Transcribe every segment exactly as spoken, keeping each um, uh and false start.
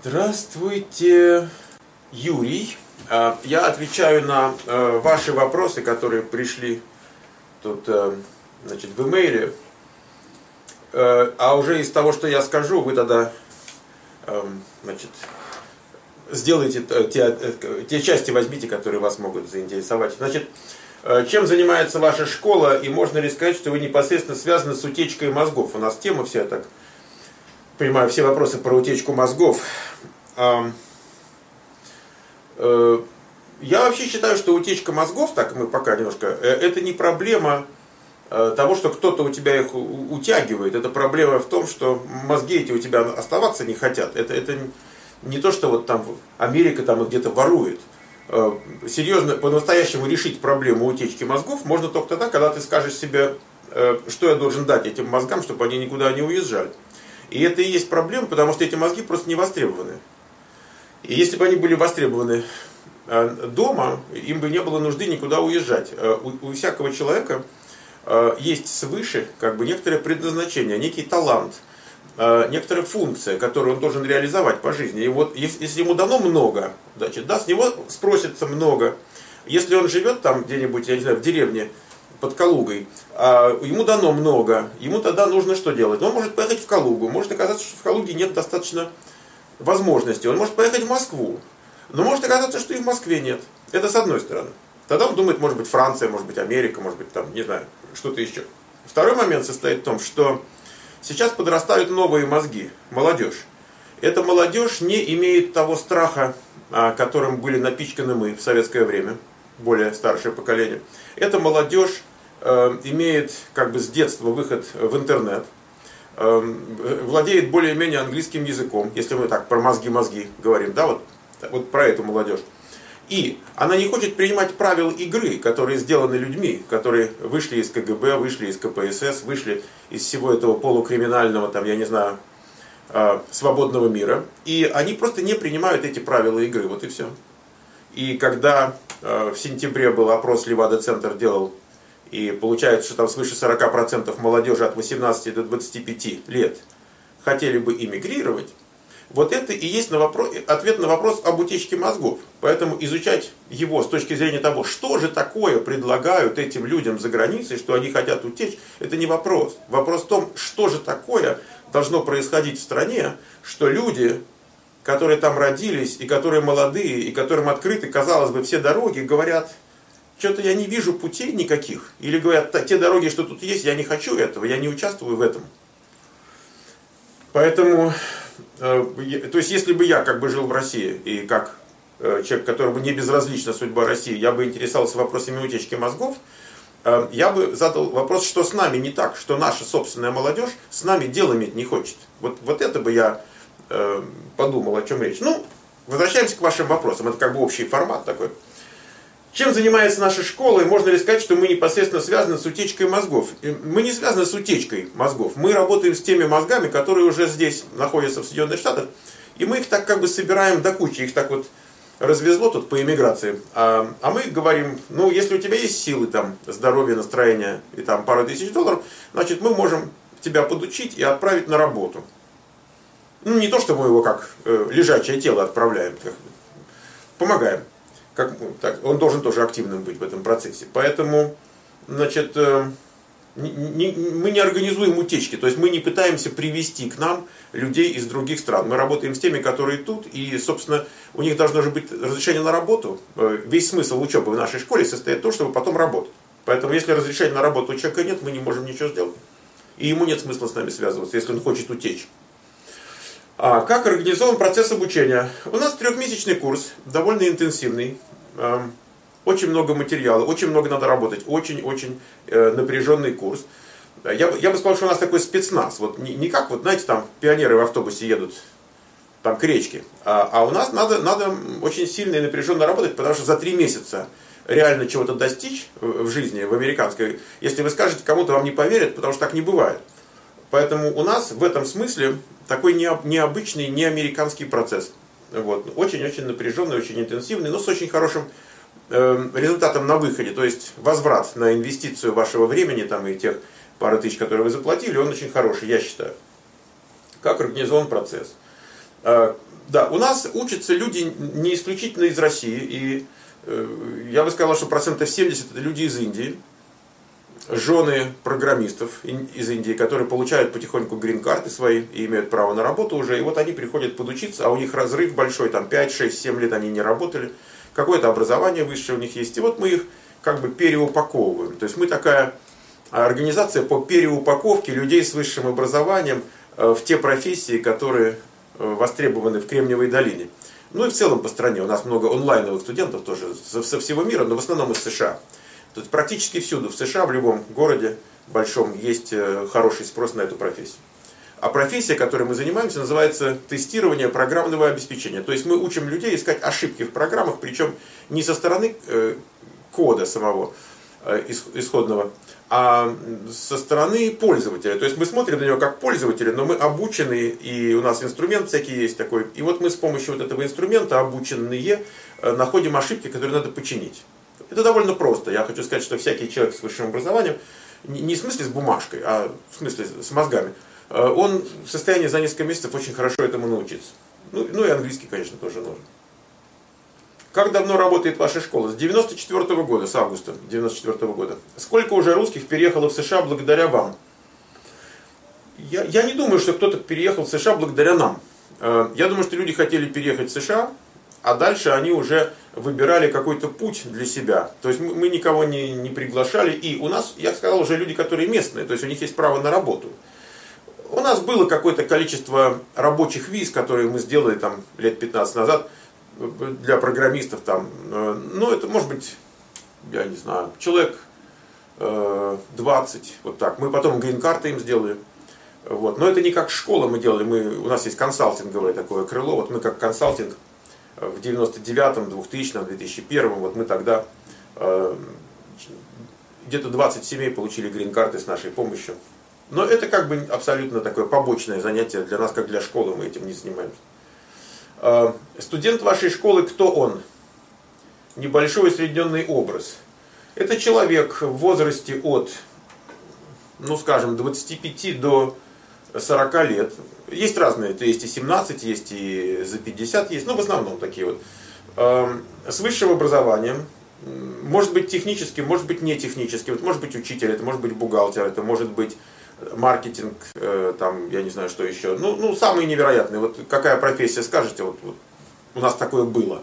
Здравствуйте, Юрий. Я отвечаю на ваши вопросы, которые пришли тут, значит, в имейле. А уже из того, что я скажу, вы тогда, значит, сделайте те, те части, возьмите, которые вас могут заинтересовать. Значит, чем занимается ваша школа, и можно ли сказать, что вы непосредственно связаны с утечкой мозгов? У нас тема вся, так понимаю, все вопросы про утечку мозгов. Я вообще считаю, что утечка мозгов, так мы пока немножко, это не проблема того, что кто-то у тебя их утягивает. Это проблема в том, что мозги эти у тебя оставаться не хотят. Это, это не то, что вот там Америка там их где-то ворует. Серьезно, по-настоящему решить проблему утечки мозгов можно только тогда, когда ты скажешь себе, что я должен дать этим мозгам, чтобы они никуда не уезжали. И это и есть проблема, потому что эти мозги просто не востребованы. И если бы они были востребованы дома, им бы не было нужды никуда уезжать. У, у всякого человека есть свыше как бы некоторое предназначение, некий талант, некоторая функция, которую он должен реализовать по жизни. И вот если ему дано много, значит, да, с него спросится много. Если он живет там где-нибудь, я не знаю, в деревне под Калугой, ему дано много, ему тогда нужно что делать? Он может поехать в Калугу, может оказаться, что в Калуге нет достаточно возможностей. Он может поехать в Москву, но может оказаться, что и в Москве нет. Это с одной стороны. Тогда он думает, может быть, Франция, может быть, Америка, может быть, там, не знаю, что-то еще. Второй момент состоит в том, что сейчас подрастают новые мозги, молодежь. Эта молодежь не имеет того страха, которым были напичканы мы в советское время, более старшее поколение. Эта молодежь э, имеет как бы с детства выход в интернет, э, владеет более-менее английским языком, если мы так про мозги-мозги говорим, да, вот, вот про эту молодежь. И она не хочет принимать правил игры, которые сделаны людьми, которые вышли из ка гэ бэ, вышли из ка пэ эс эс, вышли из всего этого полукриминального, там, я не знаю, э, свободного мира. И они просто не принимают эти правила игры, вот и все. И когда э, в сентябре был опрос, Левада-центр делал, и получается, что там свыше сорок процентов молодежи от восемнадцати до двадцати пяти лет хотели бы эмигрировать, вот это и есть на вопрос, ответ на вопрос об утечке мозгов. Поэтому изучать его с точки зрения того, что же такое предлагают этим людям за границей, что они хотят утечь, это не вопрос. Вопрос в том, что же такое должно происходить в стране, что люди, которые там родились, и которые молодые, и которым открыты, казалось бы, все дороги, говорят, что-то я не вижу путей никаких. Или говорят, те дороги, что тут есть, я не хочу этого, я не участвую в этом. Поэтому, э, то есть, если бы я как бы жил в России, и как э, человек, которому не безразлична судьба России, я бы интересовался вопросами утечки мозгов, э, я бы задал вопрос, что с нами не так, что наша собственная молодежь с нами дело иметь не хочет. Вот, вот это бы я подумал, о чем речь. Ну, возвращаемся к вашим вопросам. Это как бы общий формат такой. Чем занимается наша школа, и можно ли сказать, что мы непосредственно связаны с утечкой мозгов? Мы не связаны с утечкой мозгов. Мы работаем с теми мозгами, которые уже здесь находятся в Соединенных Штатах, и мы их так как бы собираем до кучи. Их так вот развезло тут по эмиграции. А, а мы говорим, ну, если у тебя есть силы, там, здоровье, настроение и там пару тысяч долларов, значит, мы можем тебя подучить и отправить на работу. Ну, не то, что мы его как э, лежачее тело отправляем, как, помогаем. Как, так, он должен тоже активным быть в этом процессе. Поэтому, значит, э, не, не, мы не организуем утечки, то есть мы не пытаемся привести к нам людей из других стран. Мы работаем с теми, которые тут, и, собственно, у них должно же быть разрешение на работу. Э, весь смысл учебы в нашей школе состоит в том, чтобы потом работать. Поэтому, если разрешения на работу у человека нет, мы не можем ничего сделать. И ему нет смысла с нами связываться, если он хочет утечь. А как организован процесс обучения? У нас трехмесячный курс, довольно интенсивный, очень много материала, очень много надо работать, очень-очень напряженный курс. Я, я бы сказал, что у нас такой спецназ, вот не, не как, вот, знаете, там пионеры в автобусе едут там, к речке, а, а у нас надо, надо очень сильно и напряженно работать, потому что за три месяца реально чего-то достичь в жизни, в американской, если вы скажете кому-то, вам не поверят, потому что так не бывает. Поэтому у нас в этом смысле такой необычный, неамериканский процесс. Вот. Очень-очень напряженный, очень интенсивный, но с очень хорошим э, результатом на выходе. То есть возврат на инвестицию вашего времени там, и тех пары тысяч, которые вы заплатили, он очень хороший, я считаю. Как организован процесс? Да, у нас учатся люди не исключительно из России, и э, я бы сказал, что процентов семьдесят это люди из Индии, жены программистов из Индии, которые получают потихоньку грин-карты свои и имеют право на работу уже, и вот они приходят подучиться, а у них разрыв большой, там пять, шесть, семь лет они не работали, какое-то образование высшее у них есть, и вот мы их как бы переупаковываем. То есть мы такая организация по переупаковке людей с высшим образованием в те профессии, которые востребованы в Кремниевой долине. Ну и в целом по стране. У нас много онлайновых студентов тоже со всего мира, но в основном из США. То есть практически всюду в США, в любом городе большом, есть хороший спрос на эту профессию. А профессия, которой мы занимаемся, называется тестирование программного обеспечения. То есть мы учим людей искать ошибки в программах, причем не со стороны кода самого исходного, а со стороны пользователя. То есть мы смотрим на него как пользователи, но мы обучены, и у нас инструмент всякий есть такой. И вот мы с помощью вот этого инструмента, обученные, находим ошибки, которые надо починить. Это довольно просто. Я хочу сказать, что всякий человек с высшим образованием, не в смысле с бумажкой, а в смысле с мозгами, он в состоянии за несколько месяцев очень хорошо этому научиться. Ну, ну и английский, конечно, тоже нужен. Как давно работает ваша школа? С девяносто четвёртого года, с августа девяносто четвёртого года. Сколько уже русских переехало в США благодаря вам? Я, я не думаю, что кто-то переехал в США благодаря нам. Я думаю, что люди хотели переехать в США, а дальше они уже выбирали какой-то путь для себя. То есть мы никого не, не приглашали. И у нас, я сказал, уже люди, которые местные, то есть у них есть право на работу. У нас было какое-то количество рабочих виз, которые мы сделали там лет пятнадцать назад для программистов. Там, ну, это может быть, я не знаю, человек двадцать, вот так. Мы потом грин-карты им сделали. Вот. Но это не как школа мы делали. Мы, у нас есть консалтинговое такое крыло. Вот мы как консалтинг в девяносто девятом, двухтысячном, две тысячи первом, вот мы тогда э, где-то двадцать семей получили грин-карты с нашей помощью. Но это как бы абсолютно такое побочное занятие для нас, как для школы, мы этим не занимаемся. Э, студент вашей школы, кто он? Небольшой усредненный образ. Это человек в возрасте от, ну скажем, двадцати пяти до сорока лет. Есть разные, то есть и семнадцать, есть и за пятьдесят есть, но в основном такие вот. С высшим образованием, может быть техническим, может быть не техническим, это может быть учитель, это может быть бухгалтер, это может быть маркетинг, там, я не знаю, что еще. Ну, ну самые невероятные, вот какая профессия скажете, вот, вот у нас такое было.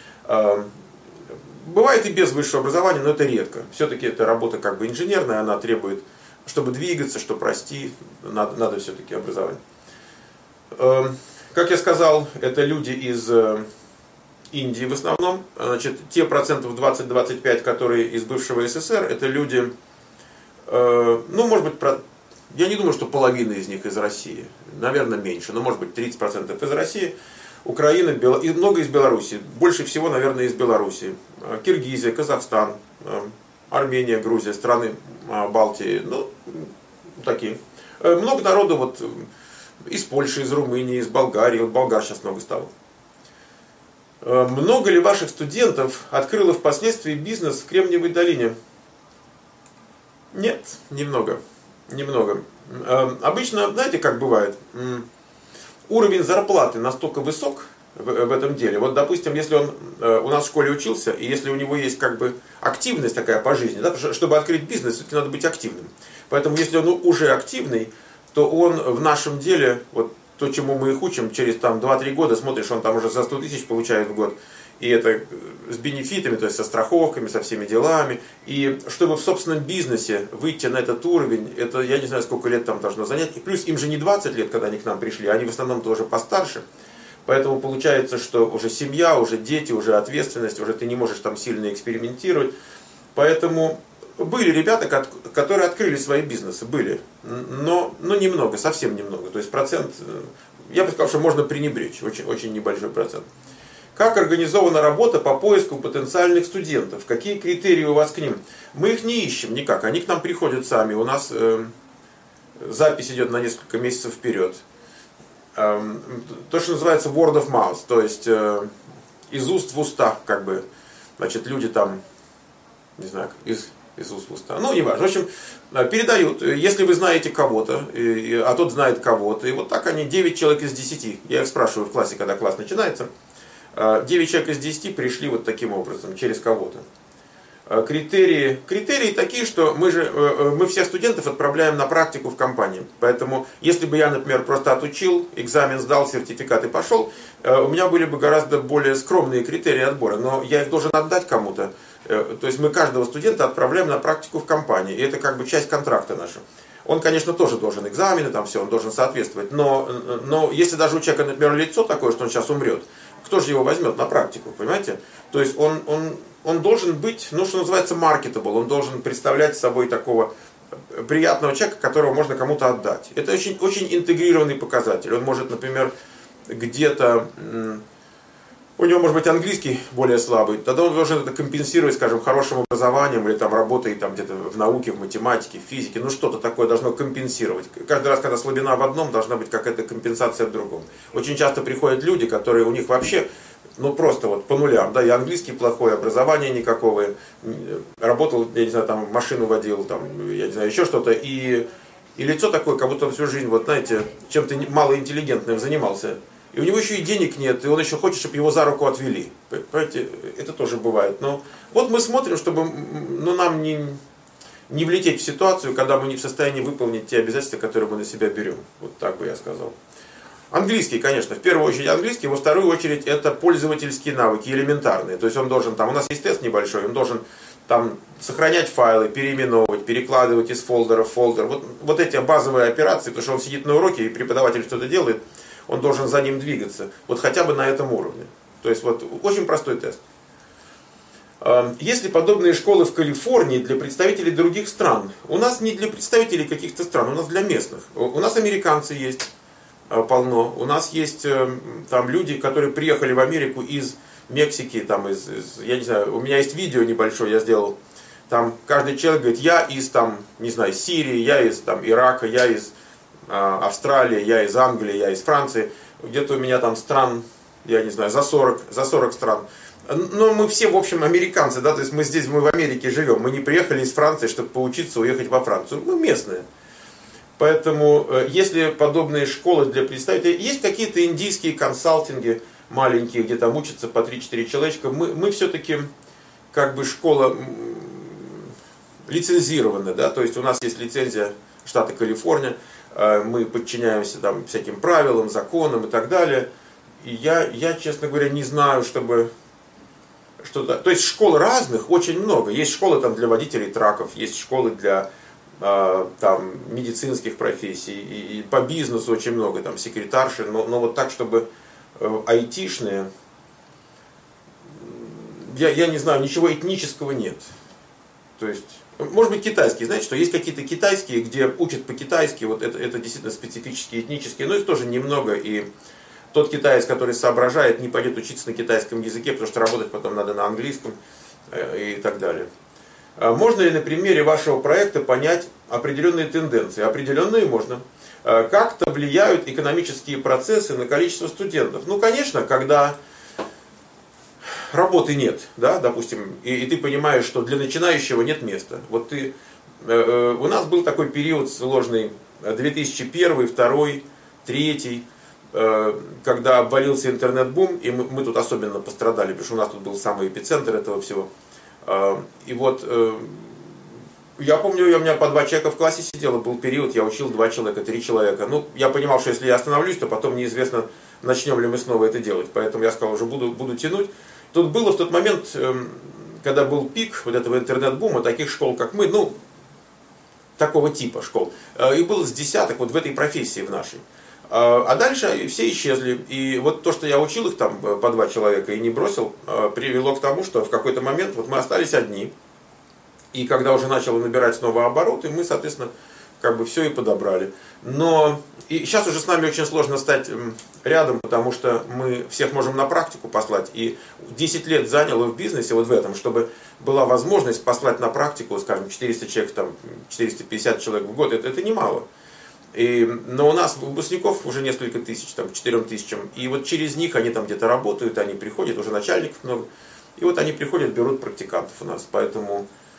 Бывает и без высшего образования, но это редко. Все-таки это работа как бы инженерная, она требует, чтобы двигаться, чтобы расти, надо, надо все-таки образование. Как я сказал, это люди из Индии в основном. Значит, те процентов двадцать-двадцать пять, которые из бывшего СССР, это люди, ну, может быть, я не думаю, что половина из них из России. Наверное, меньше, но может быть тридцать процентов из России. Украина, Бел... и много из Беларуси. Больше всего, наверное, из Беларуси. Киргизия, Казахстан, Армения, Грузия, страны Балтии. Ну, такие. Много народу вот из Польши, из Румынии, из Болгарии. Вот болгар сейчас много стало. Много ли ваших студентов открыло впоследствии бизнес в Кремниевой долине? Нет, немного. Немного. Обычно, знаете, как бывает, уровень зарплаты настолько высок в этом деле. Вот, допустим, если он у нас в школе учился, и если у него есть как бы активность такая по жизни, да, чтобы открыть бизнес, все-таки надо быть активным. Поэтому, если он уже активный, то он в нашем деле, вот то, чему мы их учим, через там два-три года смотришь, он там уже за сто тысяч получает в год. И это с бенефитами, то есть со страховками, со всеми делами. И чтобы в собственном бизнесе выйти на этот уровень, это я не знаю, сколько лет там должно занять. И плюс им же не двадцать лет, когда они к нам пришли, они в основном тоже постарше. Поэтому получается, что уже семья, уже дети, уже ответственность, уже ты не можешь там сильно экспериментировать. Поэтому были ребята, которые открыли свои бизнесы, были. Но, но немного, совсем немного. То есть процент, я бы сказал, что можно пренебречь, очень, очень небольшой процент. Как организована работа по поиску потенциальных студентов? Какие критерии у вас к ним? Мы их не ищем никак, они к нам приходят сами. У нас э, запись идет на несколько месяцев вперед. Э, то, что называется word of mouth, то есть э, из уст в уста, как бы. Значит, люди там, не знаю, из, из уст в уста. Ну, не важно. В общем, передают, если вы знаете кого-то, а тот знает кого-то, и вот так они, девять человек из десяти, я их спрашиваю в классе, когда класс начинается, девять человек из десяти пришли вот таким образом, через кого-то. Критерии, критерии такие, что мы же, мы всех студентов отправляем на практику в компании. Поэтому, если бы я, например, просто отучил, экзамен сдал, сертификат и пошел, у меня были бы гораздо более скромные критерии отбора. Но я их должен отдать кому-то. То есть мы каждого студента отправляем на практику в компании. И это как бы часть контракта наша. Он, конечно, тоже должен экзамены, там все, он должен соответствовать. Но, но если даже у человека, например, лицо такое, что он сейчас умрет, кто же его возьмет на практику, понимаете? То есть он, он, он должен быть, ну, что называется, marketable, он должен представлять собой такого приятного человека, которого можно кому-то отдать. Это очень, очень интегрированный показатель. Он может, например, где-то, у него может быть английский более слабый, тогда он должен это компенсировать, скажем, хорошим образованием или там работой там, где-то в науке, в математике, в физике, ну что-то такое должно компенсировать. Каждый раз, когда слабина в одном, должна быть какая-то компенсация в другом. Очень часто приходят люди, которые у них вообще, ну просто вот по нулям, да, и английский плохой, образования никакого, работал, я не знаю, там машину водил, там, я не знаю, еще что-то, и, и лицо такое, как будто он всю жизнь, вот знаете, чем-то малоинтеллигентным занимался. И у него еще и денег нет, и он еще хочет, чтобы его за руку отвели. Понимаете, это тоже бывает. Но вот мы смотрим, чтобы ну, нам не, не влететь в ситуацию, когда мы не в состоянии выполнить те обязательства, которые мы на себя берем. Вот так бы я сказал. Английский, конечно, в первую очередь английский, во вторую очередь это пользовательские навыки, элементарные. То есть он должен, там, у нас есть тест небольшой, он должен там сохранять файлы, переименовывать, перекладывать из фолдера в фолдер. Вот, вот эти базовые операции, потому что он сидит на уроке и преподаватель что-то делает, он должен за ним двигаться, вот хотя бы на этом уровне. То есть вот очень простой тест. Есть ли подобные школы в Калифорнии для представителей других стран? У нас не для представителей каких-то стран, у нас для местных. У нас американцы есть полно, у нас есть там люди, которые приехали в Америку из Мексики, там, из, из, я не знаю, у меня есть видео небольшое, я сделал, там каждый человек говорит, я из там, не знаю, Сирии, я из там, Ирака, я из Австралия, я из Англии, я из Франции, где-то у меня там стран, я не знаю, за сорок, за сорок стран. Но мы все, в общем, американцы, да, то есть мы здесь, мы в Америке живем, мы не приехали из Франции, чтобы поучиться, уехать во Францию, мы местные. Поэтому, если подобные школы для представителей, есть какие-то индийские консалтинги маленькие, где там учатся по три-четыре человечка, мы, мы все-таки как бы школа лицензирована, да, то есть у нас есть лицензия штата Калифорния, мы подчиняемся там всяким правилам, законам и так далее. И я, я, честно говоря, не знаю, чтобы что-то... То есть школ разных очень много. Есть школы там для водителей траков, есть школы для э, там, медицинских профессий, и, и по бизнесу очень много, там секретарши, но, но вот так, чтобы э, айтишные, я, я не знаю, ничего этнического нет. То есть... Может быть, китайские. Знаете, что есть какие-то китайские, где учат по-китайски, вот это, это действительно специфические, этнические, но их тоже немного, и тот китаец, который соображает, не пойдет учиться на китайском языке, потому что работать потом надо на английском и так далее. Можно ли на примере вашего проекта понять определенные тенденции? Определенные можно. Как-то влияют экономические процессы на количество студентов? Ну, конечно, когда... работы нет, да, допустим, и, и ты понимаешь, что для начинающего нет места. Вот ты, э, у нас был такой период сложный, две тысячи первый, две тысячи второй, две тысячи третий, э, когда обвалился интернет-бум, и мы, мы тут особенно пострадали, потому что у нас тут был самый эпицентр этого всего. Э, и вот, э, я помню, у меня по два человека в классе сидело, был период, я учил два человека, три человека. Ну, я понимал, что если я остановлюсь, то потом неизвестно, начнем ли мы снова это делать. Поэтому я сказал, уже буду, буду тянуть. Тут было в тот момент, когда был пик вот этого интернет-бума, таких школ, как мы, ну, такого типа школ, и было с десяток вот в этой профессии в нашей. А дальше все исчезли. И вот то, что я учил их там по два человека и не бросил, привело к тому, что в какой-то момент вот мы остались одни. И когда уже начало набирать снова обороты, мы, соответственно, как бы все и подобрали. Но и сейчас уже с нами очень сложно стать рядом, потому что мы всех можем на практику послать. И десять лет заняло в бизнесе вот в этом, чтобы была возможность послать на практику, скажем, четыреста человек, там, четыреста пятьдесят человек в год. Это, это немало. И, но у нас выпускников уже несколько тысяч, там, четырем тысячам. И вот через них они там где-то работают, они приходят, уже начальников много. И вот они приходят, берут практикантов у нас. Поэтому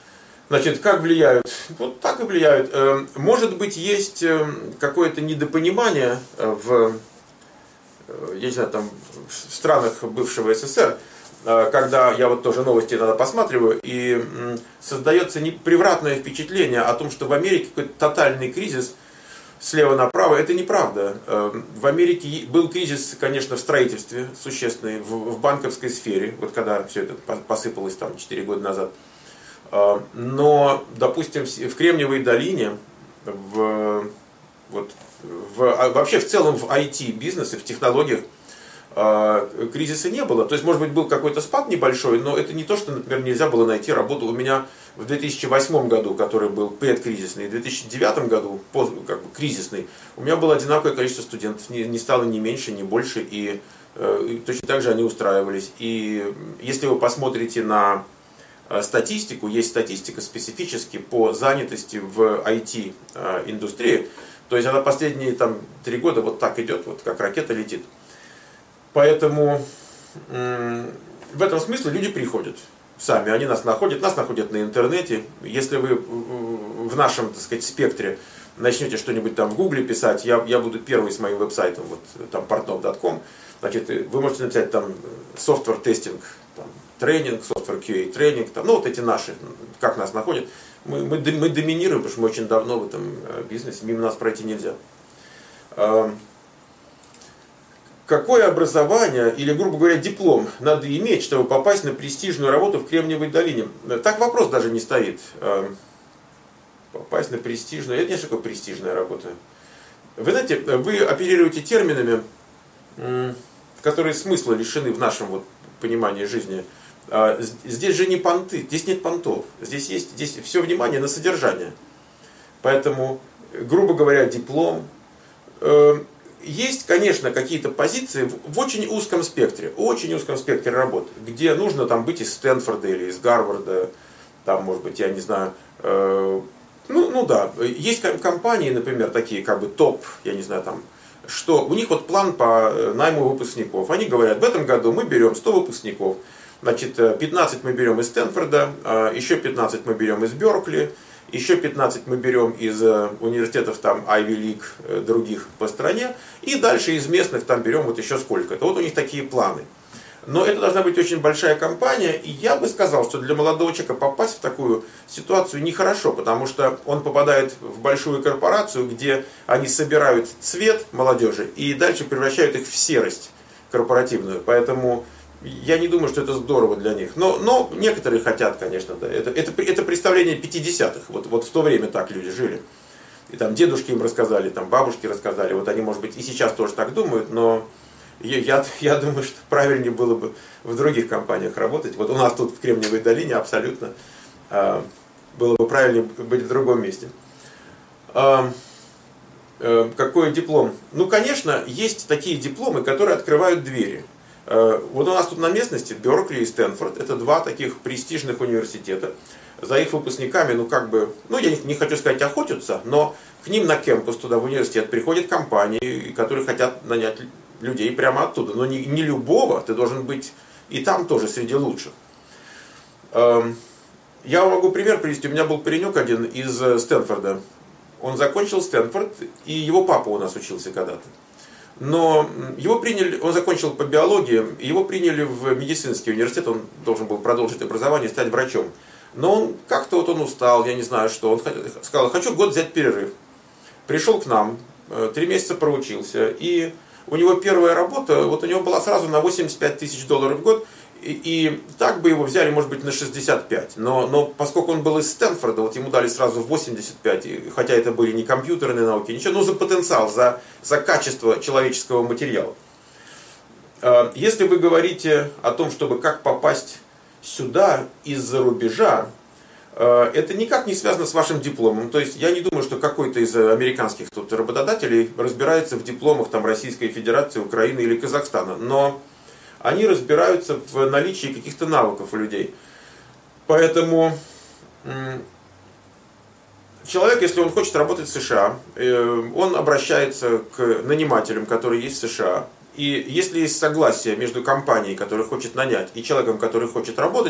Значит, как влияют? Вот так и влияют. Может быть, есть какое-то недопонимание в, я не знаю, там, в странах бывшего СССР, когда я вот тоже новости иногда посматриваю, и создается превратное впечатление о том, что в Америке какой-то тотальный кризис слева направо. Это неправда. В Америке был кризис, конечно, в строительстве существенный, в, в банковской сфере, вот когда все это посыпалось там четыре года назад. Но, допустим, в Кремниевой долине, в, вот, в, вообще в целом в ай ти-бизнесе, в технологиях кризиса не было. То есть, может быть, был какой-то спад небольшой, но это не то, что, например, нельзя было найти работу. У меня в две тысячи восьмом году, который был предкризисный, и в две тысячи девятом году, как бы кризисный, у меня было одинаковое количество студентов. Не, не стало ни меньше, ни больше, и, и точно так же они устраивались. И если вы посмотрите на статистику, есть статистика специфически по занятости в ай ти-индустрии, то есть она последние там, три года вот так идет, вот как ракета летит. Поэтому в этом смысле люди приходят сами, они нас находят, нас находят на интернете. Если вы в нашем, так сказать, спектре начнете что-нибудь там в гугле писать, я, я буду первый с моим веб-сайтом, вот там портнов точка ком, значит, вы можете написать там software testing, там, тренинг, software кью эй тренинг, там, ну вот эти наши, как нас находят. Мы, мы, мы доминируем, потому что мы очень давно в этом бизнесе, мимо нас пройти нельзя. Какое образование или, грубо говоря, диплом надо иметь, чтобы попасть на престижную работу в Кремниевой долине? Так вопрос даже не стоит. Попасть на престижную, это не что такое престижная работа. Вы знаете, вы оперируете терминами, которые смысла лишены в нашем вот понимании жизни. Здесь же не понты, здесь нет понтов. Здесь есть здесь все внимание на содержание. Поэтому, грубо говоря, диплом. Есть, конечно, какие-то позиции в очень узком спектре, очень узком спектре работ, где нужно там быть из Стэнфорда или из Гарварда, там, может быть, я не знаю, э, ну, ну да, есть компании, например, такие как бы топ, я не знаю, там, что у них вот план по найму выпускников. Они говорят, в этом году мы берем сто выпускников, значит, пятнадцать мы берем из Стэнфорда, еще пятнадцать мы берем из Беркли, еще пятнадцать мы берем из университетов там Ivy League, других по стране, и дальше из местных там берем вот еще сколько-то. Вот у них такие планы. Но это должна быть очень большая компания, и я бы сказал, что для молодого человека попасть в такую ситуацию нехорошо, потому что он попадает в большую корпорацию, где они собирают цвет молодежи и дальше превращают их в серость корпоративную. Поэтому я не думаю, что это здорово для них. Но, но некоторые хотят, конечно, да. Это, это, это представление пятидесятых. Вот, вот в то время так люди жили. И там дедушки им рассказали, там бабушки рассказали. Вот они, может быть, и сейчас тоже так думают, но я, я думаю, что правильнее было бы в других компаниях работать. Вот у нас тут в Кремниевой долине абсолютно э, было бы правильнее быть в другом месте. Э, э, какой диплом? Ну, конечно, есть такие дипломы, которые открывают двери. Вот у нас тут на местности Беркли и Стэнфорд, это два таких престижных университета. За их выпускниками, ну как бы, ну я не хочу сказать охотятся, но к ним на кампус туда в университет приходят компании, которые хотят нанять людей прямо оттуда. Но не, не любого, ты должен быть и там тоже среди лучших. Я вам могу пример привести. У меня был паренек один из Стэнфорда. Он закончил Стэнфорд, и его папа у нас учился когда-то. Но его приняли, он закончил по биологии, его приняли в медицинский университет, он должен был продолжить образование, стать врачом. Но он как-то вот он устал, я не знаю что, он сказал, хочу год взять перерыв. Пришел к нам, три месяца проучился, и у него первая работа, вот у него была сразу на восемьдесят пять тысяч долларов в год, и, и так бы его взяли, может быть, на шестьдесят пять. Но, но поскольку он был из Стэнфорда, вот ему дали сразу восемьдесят пять, и, хотя это были не компьютерные науки, ничего, но за потенциал, за, за качество человеческого материала. Если вы говорите о том, чтобы как попасть сюда из-за рубежа, это никак не связано с вашим дипломом. То есть я не думаю, что какой-то из американских тут работодателей разбирается в дипломах там, Российской Федерации, Украины или Казахстана. Но они разбираются в наличии каких-то навыков у людей. Поэтому человек, если он хочет работать в США, он обращается к нанимателям, которые есть в США. И если есть согласие между компанией, которая хочет нанять, и человеком, который хочет работать,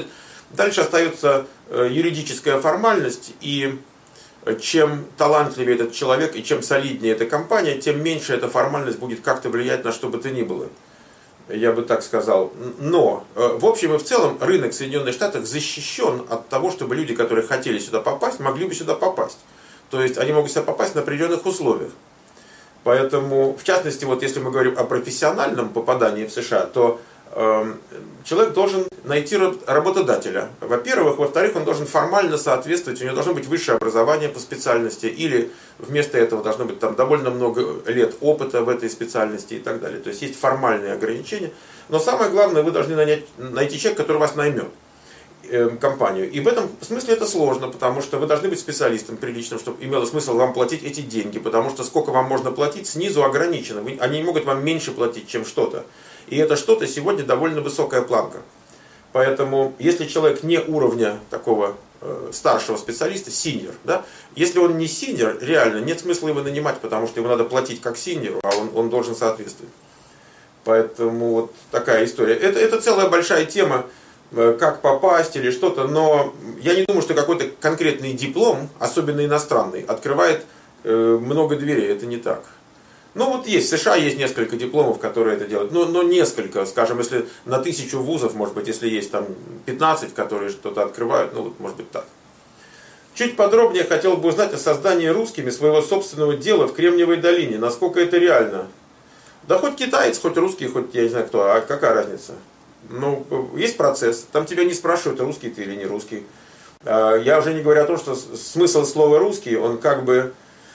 Дальше остается юридическая формальность, и чем талантливее этот человек и чем солиднее эта компания, тем меньше эта формальность будет как-то влиять на что бы то ни было. Я бы так сказал. Но, в общем и в целом, рынок в Соединенных Штатах защищен от того, чтобы люди, которые хотели сюда попасть, могли бы сюда попасть. То есть они могут сюда попасть на определенных условиях. Поэтому, в частности, вот если мы говорим о профессиональном попадании в США, то э, человек должен найти работодателя. Во-первых. Во-вторых, он должен формально соответствовать, у него должно быть высшее образование по специальности, или вместо этого должно быть там довольно много лет опыта в этой специальности и так далее. То есть есть формальные ограничения. Но самое главное, вы должны нанять, найти человека, который вас наймет, э, компанию. И в этом смысле это сложно, потому что вы должны быть специалистом приличным, чтобы имело смысл вам платить эти деньги, потому что сколько вам можно платить, снизу ограничено. Вы, они не могут вам меньше платить, чем что-то. И это что-то сегодня довольно высокая планка. Поэтому, если человек не уровня такого э, старшего специалиста, синьор, да, если он не синьор, реально нет смысла его нанимать, потому что ему надо платить как синьору, а он, он должен соответствовать. Поэтому вот такая история. Это, это целая большая тема, э, как попасть или что-то, но я не думаю, что какой-то конкретный диплом, особенно иностранный, открывает э, много дверей. Это не так. Ну вот есть, в США есть несколько дипломов, которые это делают, но, но несколько, скажем, если на тысячу вузов, может быть, если есть там пятнадцать, которые что-то открывают, ну вот может быть так. Чуть подробнее хотел бы узнать о создании русскими своего собственного дела в Кремниевой долине, насколько это реально. Да хоть китаец, хоть русский, хоть я не знаю кто, а какая разница? Ну, есть процесс, там тебя не спрашивают, русский ты или не русский. Я уже не говорю о том, что смысл слова русский, он как бы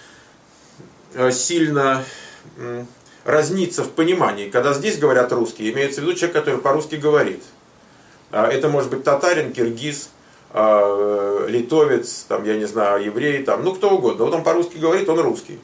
сильно разнится в понимании. Когда здесь говорят русский, имеется в виду человек, который по-русски говорит. Это может быть татарин, киргиз, литовец, там, я не знаю, еврей, там, ну кто угодно. Вот он по-русски говорит, он русский.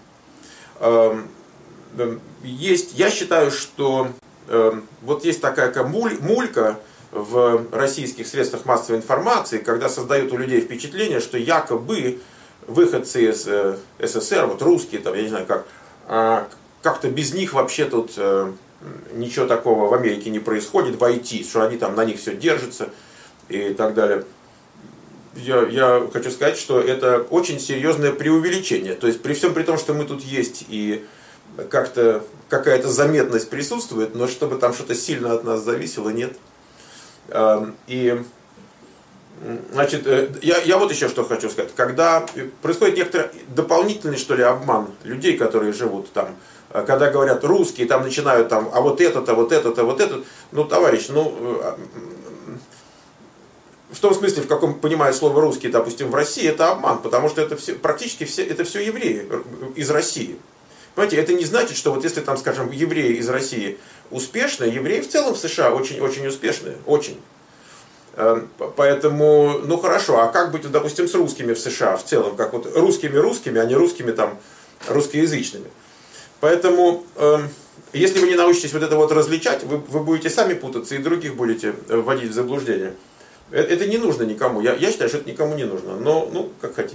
Есть, я считаю, что вот есть такая муль, мулька в российских средствах массовой информации, когда создают у людей впечатление, что якобы выходцы из СССР, вот русские, там, я не знаю как, как-то без них вообще тут э, ничего такого в Америке не происходит, в ай ти, что они там на них все держатся и так далее. Я, я хочу сказать, что это очень серьезное преувеличение. То есть при всем при том, что мы тут есть и как-то какая-то заметность присутствует, но чтобы там что-то сильно от нас зависело, нет. Э, и значит, я, я вот еще что хочу сказать. Когда происходит некоторый дополнительный, что ли, обман людей, которые живут там, когда говорят русские, там начинают там, а вот это-то, вот это-то, вот это, ну, товарищ, ну, в том смысле, в каком понимаю слово русский, допустим, в России, это обман, потому что это все, практически все, это все евреи из России. Понимаете, это не значит, что вот если там, скажем, евреи из России успешные, евреи в целом в США очень-очень успешные, очень. Поэтому, ну хорошо, а как быть, допустим, с русскими в США в целом, как вот русскими-русскими, а не русскими там, русскоязычными. Поэтому, э, если вы не научитесь вот это вот различать, вы, вы будете сами путаться и других будете вводить в заблуждение. Это, это не нужно никому. Я, я считаю, что это никому не нужно. Но, ну, как хотите.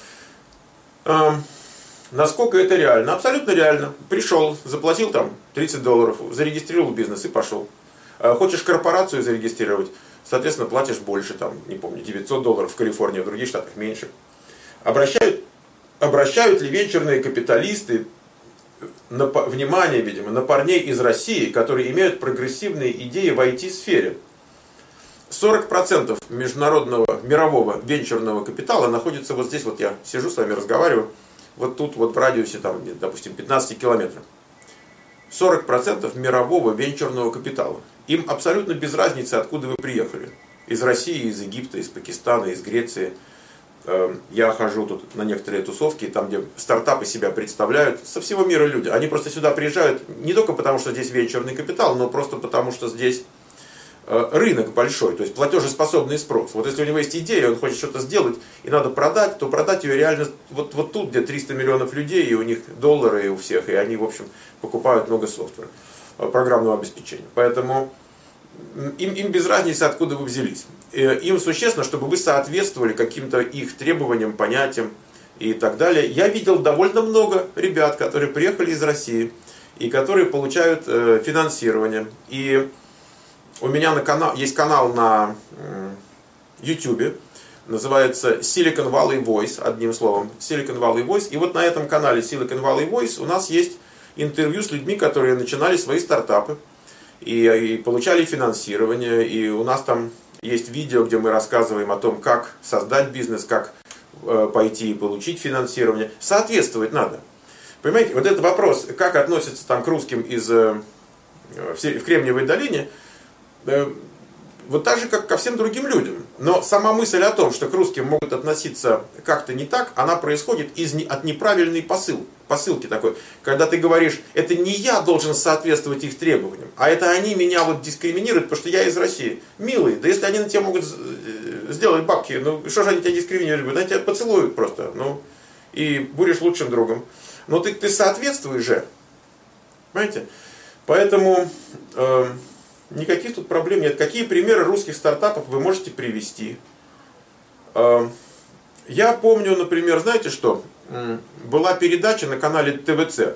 Э, насколько это реально? Абсолютно реально. Пришел, заплатил там тридцать долларов, зарегистрировал бизнес и пошел. Э, хочешь корпорацию зарегистрировать, соответственно, платишь больше, там, не помню, девятьсот долларов в Калифорнии, в других штатах меньше. Обращают, обращают ли венчурные капиталисты на, внимание, видимо, на парней из России, которые имеют прогрессивные идеи в ай ти-сфере? сорок процентов международного, мирового венчурного капитала находится вот здесь, вот я сижу с вами, разговариваю, вот тут, вот в радиусе, там, допустим, пятнадцать километров. сорок процентов мирового венчурного капитала. Им абсолютно без разницы, откуда вы приехали. Из России, из Египта, из Пакистана, из Греции. Я хожу тут на некоторые тусовки, там, где стартапы себя представляют. Со всего мира люди. Они просто сюда приезжают не только потому, что здесь венчурный капитал, но просто потому, что здесь рынок большой, то есть платежеспособный спрос. Вот если у него есть идея, он хочет что-то сделать, и надо продать, то продать ее реально вот, вот тут, где триста миллионов людей, и у них доллары у всех, и они, в общем, покупают много софтвера, программного обеспечения. Поэтому им, им без разницы, откуда вы взялись. Им существенно, чтобы вы соответствовали каким-то их требованиям, понятиям и так далее. Я видел довольно много ребят, которые приехали из России, и которые получают финансирование. И у меня на канал, есть канал на YouTube. Называется Silicon Valley Voice, одним словом. Silicon Valley Voice. И вот на этом канале Silicon Valley Voice у нас есть интервью с людьми, которые начинали свои стартапы и, и получали финансирование. И у нас там есть видео, где мы рассказываем о том, как создать бизнес, как э, пойти и получить финансирование. Соответствовать надо. Понимаете, вот этот вопрос, как относятся там к русским из, э, в, в Кремниевой долине, э, вот так же, как ко всем другим людям. Но сама мысль о том, что к русским могут относиться как-то не так, она происходит из, от неправильной посыл, посылки такой. Когда ты говоришь, это не я должен соответствовать их требованиям, а это они меня вот дискриминируют, потому что я из России. Милый, да если они на тебя могут сделать бабки, ну что же они тебя дискриминируют? Они тебя поцелуют просто, ну, и будешь лучшим другом. Но ты, ты соответствуешь же. Понимаете? Поэтому... Э, Никаких тут проблем нет. Какие примеры русских стартапов вы можете привести? Я помню, например, знаете что? Была передача на канале тэ вэ цэ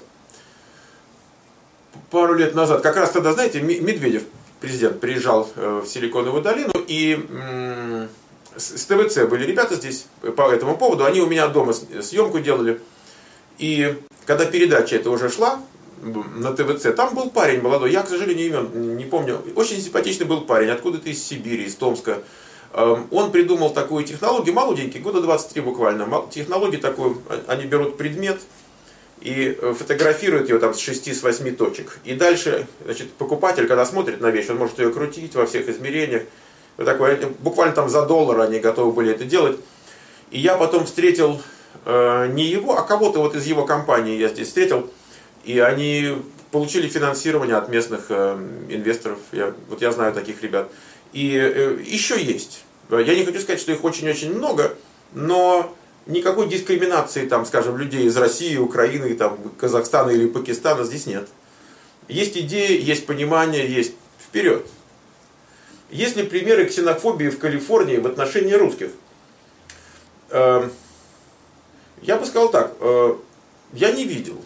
пару лет назад. Как раз тогда, знаете, Медведев, президент, приезжал в Силиконовую долину. И с тэ вэ цэ были ребята здесь по этому поводу. Они у меня дома съемку делали. И когда передача эта уже шла на тэ вэ цэ, там был парень молодой, я, к сожалению, имен не помню, очень симпатичный был парень, откуда-то из Сибири, из Томска. Он придумал такую технологию, молоденький, года двадцать три буквально, технологию такую, они берут предмет и фотографируют ее там с шести-восьми точек. И дальше, значит, покупатель, когда смотрит на вещь, он может ее крутить во всех измерениях. Вот такой, буквально там за доллар они готовы были это делать. И я потом встретил э, не его, а кого-то вот из его компании я здесь встретил. И они получили финансирование от местных э, инвесторов. Я, вот я знаю таких ребят. И э, еще есть. Я не хочу сказать, что их очень-очень много, но никакой дискриминации, там, скажем, людей из России, Украины, там, Казахстана или Пакистана здесь нет. Есть идеи, есть понимание, есть вперед. Есть ли примеры ксенофобии в Калифорнии в отношении русских? Э, я бы сказал так. Э, я не видел.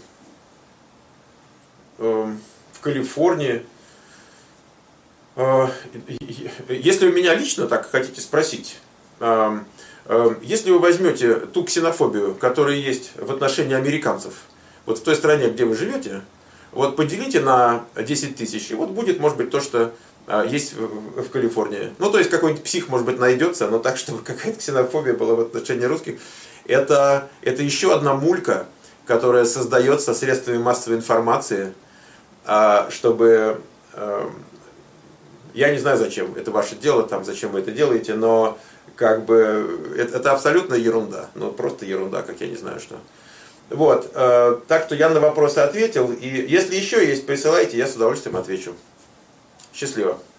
В Калифорнии. Если вы меня лично так хотите спросить, если вы возьмете ту ксенофобию, которая есть в отношении американцев, вот в той стране, где вы живете, вот поделите на десять тысяч, и вот будет, может быть, то, что есть в Калифорнии. Ну, то есть какой-нибудь псих, может быть, найдется, но так, чтобы какая-то ксенофобия была в отношении русских, это, это еще одна мулька, которая создается средствами массовой информации, чтобы, я не знаю зачем, это ваше дело, там, зачем вы это делаете, но как бы это, это абсолютно ерунда, ну просто ерунда, как я не знаю что. Вот, так что я на вопросы ответил, и если еще есть, присылайте, я с удовольствием отвечу. Счастливо.